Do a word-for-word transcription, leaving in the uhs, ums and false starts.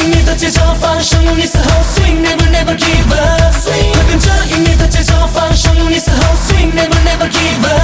音乐的节奏放手，用力嘶吼 swing never never give up， 快跟着音乐的节奏放手，用力嘶吼 swing never never give up。